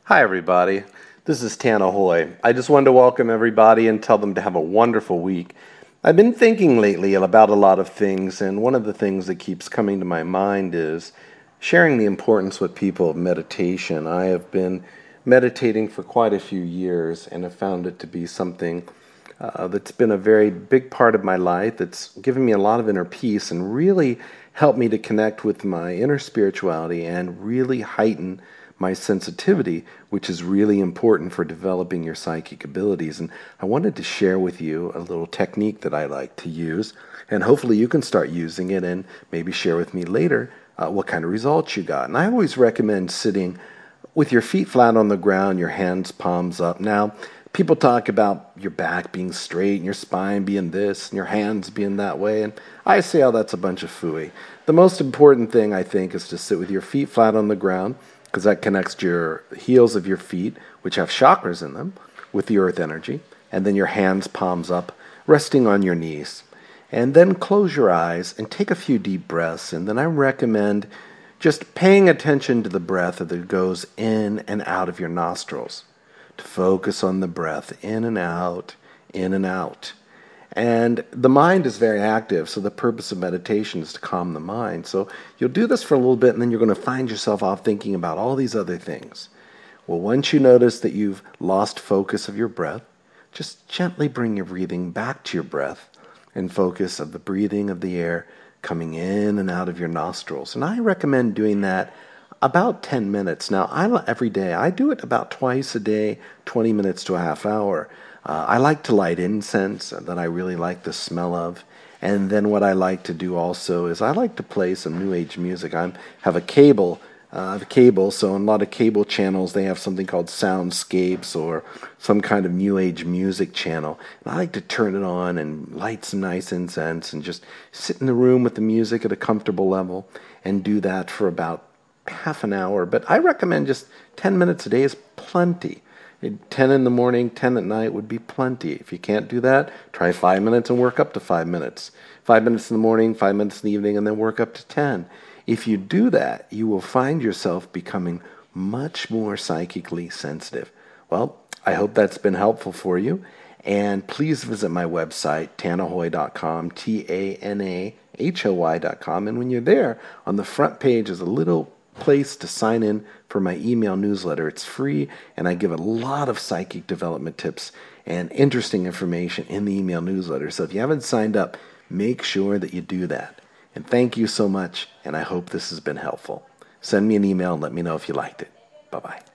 Hi, everybody. This is Tana Hoy. I just wanted to welcome everybody and tell them to have a wonderful week. I've been thinking lately about a lot of things, and one of the things that keeps coming to my mind is sharing the importance with people of meditation. I have been meditating for quite a few years and have found it to be something that's been a very big part of my life, that's given me a lot of inner peace and really helped me to connect with my inner spirituality and really heighten my sensitivity, which is really important for developing your psychic abilities. And I wanted to share with you a little technique that I like to use, and hopefully you can start using it and maybe share with me later what kind of results you got. And I always recommend sitting with your feet flat on the ground, your hands palms up. Now, people talk about your back being straight and your spine being this and your hands being that way, and I say, oh, that's a bunch of phooey. The most important thing, I think, is to sit with your feet flat on the ground, because that connects your heels of your feet, which have chakras in them, with the earth energy, and then your hands palms up, resting on your knees. And then close your eyes and take a few deep breaths, and then I recommend just paying attention to the breath that goes in and out of your nostrils. To focus on the breath in and out, in and out. And the mind is very active, so the purpose of meditation is to calm the mind. So you'll do this for a little bit, and then you're going to find yourself off thinking about all these other things. Well, once you notice that you've lost focus of your breath, just gently bring your breathing back to your breath and focus of the breathing of the air coming in and out of your nostrils. And I recommend doing that about 10 minutes. Now, every day. I do it about twice a day, 20 minutes to a half hour. I like to light incense that I really like the smell of. And then what I like to do also is I like to play some New Age music. I have a cable, so in a lot of cable channels they have something called soundscapes or some kind of New Age music channel. And I like to turn it on and light some nice incense and just sit in the room with the music at a comfortable level and do that for about half an hour. But I recommend just 10 minutes a day is plenty. 10 in the morning, 10 at night would be plenty. If you can't do that, try 5 minutes and work up to 5 minutes. 5 minutes in the morning, 5 minutes in the evening, and then work up to 10. If you do that, you will find yourself becoming much more psychically sensitive. Well, I hope that's been helpful for you. And please visit my website, tanahoy.com, TANAHOY.com. And when you're there, on the front page is a little place to sign in for my email newsletter. It's free, and I give a lot of psychic development tips and interesting information in the email newsletter. So if you haven't signed up, make sure that you do that. And thank you so much, and I hope this has been helpful. Send me an email and let me know if you liked it. Bye-bye.